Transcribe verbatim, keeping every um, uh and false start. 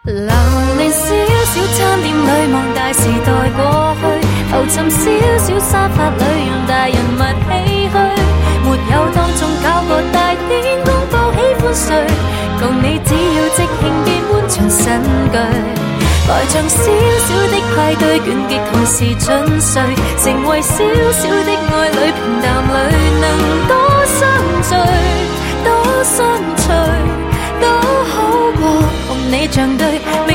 流連少少餐店裏望大時代過去，浮沉少少沙發裏讓大人物唏噓，沒有當眾搞個大典公佈喜歡誰，共你只要即興變換場新句，來場小小的派對倦極同時進睡，成為小小的愛侶平淡裏能多相聚多相隨，都好過共你像對